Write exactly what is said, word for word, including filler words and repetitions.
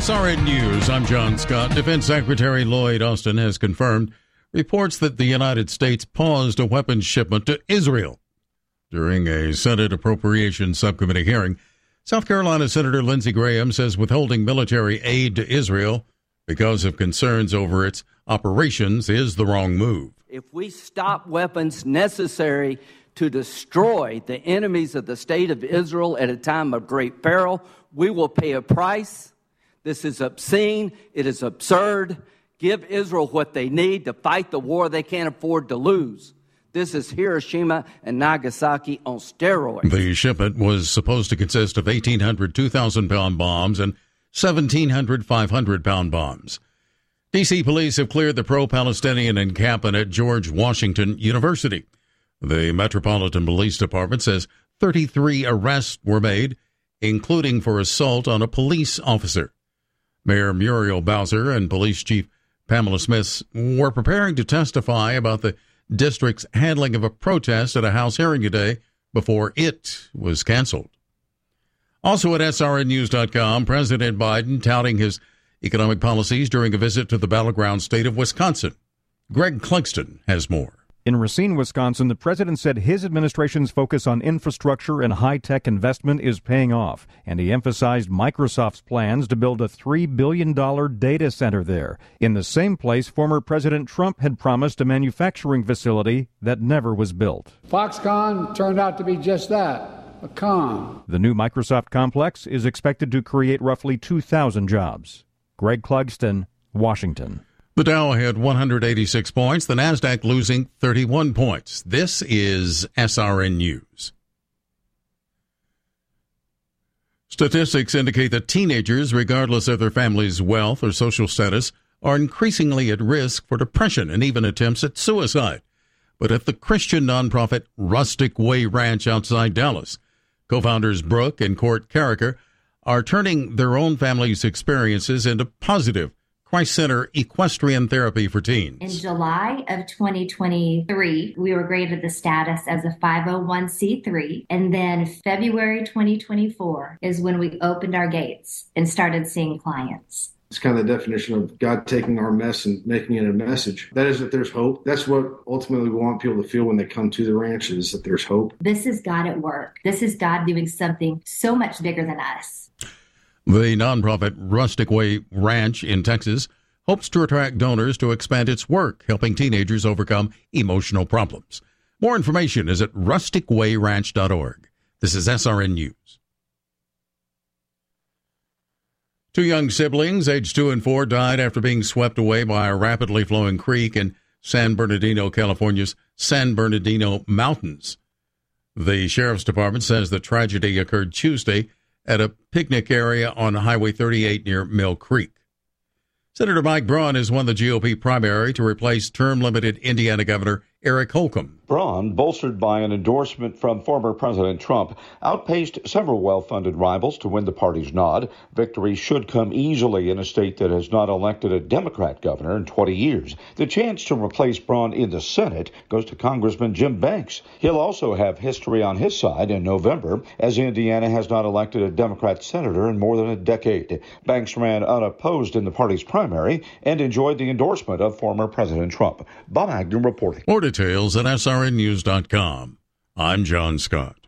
S R N News, I'm John Scott. Defense Secretary Lloyd Austin has confirmed reports that the United States paused a weapons shipment to Israel. During a Senate Appropriations Subcommittee hearing, South Carolina Senator Lindsey Graham says withholding military aid to Israel because of concerns over its operations is the wrong move. If we stop weapons necessary to destroy the enemies of the state of Israel at a time of great peril, we will pay a price. This is obscene. It is absurd. Give Israel what they need to fight the war they can't afford to lose. This is Hiroshima and Nagasaki on steroids. The shipment was supposed to consist of eighteen hundred two thousand pound bombs and seventeen hundred five hundred pound bombs. D C police have cleared the pro-Palestinian encampment at George Washington University. The Metropolitan Police Department says thirty-three arrests were made, including for assault on a police officer. Mayor Muriel Bowser and Police Chief Pamela Smith were preparing to testify about the district's handling of a protest at a House hearing today before it was canceled. Also at S R N news dot com, President Biden touting his economic policies during a visit to the battleground state of Wisconsin. Greg Clugston has more. In Racine, Wisconsin, the president said his administration's focus on infrastructure and high-tech investment is paying off, and he emphasized Microsoft's plans to build a three billion dollars data center there, in the same place former President Trump had promised a manufacturing facility that never was built. Foxconn turned out to be just that, a con. The new Microsoft complex is expected to create roughly two thousand jobs. Greg Clugston, Washington. The Dow had one hundred eighty-six points, the Nasdaq losing thirty-one points. This is S R N News. Statistics indicate that teenagers, regardless of their family's wealth or social status, are increasingly at risk for depression and even attempts at suicide. But at the Christian nonprofit Rustic Way Ranch outside Dallas, co-founders Brooke and Court Carricker are turning their own family's experiences into positive Christ Center equestrian therapy for teens. In July of twenty twenty-three, we were granted the status as a five oh one c three. And then February twenty twenty-four is when we opened our gates and started seeing clients. It's kind of the definition of God taking our mess and making it a message. That is that there's hope. That's what ultimately we want people to feel when they come to the ranch, is that there's hope. This is God at work. This is God doing something so much bigger than us. The nonprofit Rustic Way Ranch in Texas hopes to attract donors to expand its work, helping teenagers overcome emotional problems. More information is at rustic way ranch dot org. This is S R N News. Two young siblings, aged two and four, died after being swept away by a rapidly flowing creek in San Bernardino, California's San Bernardino Mountains. The sheriff's department says the tragedy occurred Tuesday at a picnic area on Highway thirty-eight near Mill Creek. Senator Mike Braun has won the G O P primary to replace term-limited Indiana Governor Eric Holcomb. Braun, bolstered by an endorsement from former President Trump, outpaced several well-funded rivals to win the party's nod. Victory should come easily in a state that has not elected a Democrat governor in twenty years. The chance to replace Braun in the Senate goes to Congressman Jim Banks. He'll also have history on his side in November, as Indiana has not elected a Democrat senator in more than a decade. Banks ran unopposed in the party's primary and enjoyed the endorsement of former President Trump. Bob Agnew reporting. More details at S R N news dot com. I'm John Scott.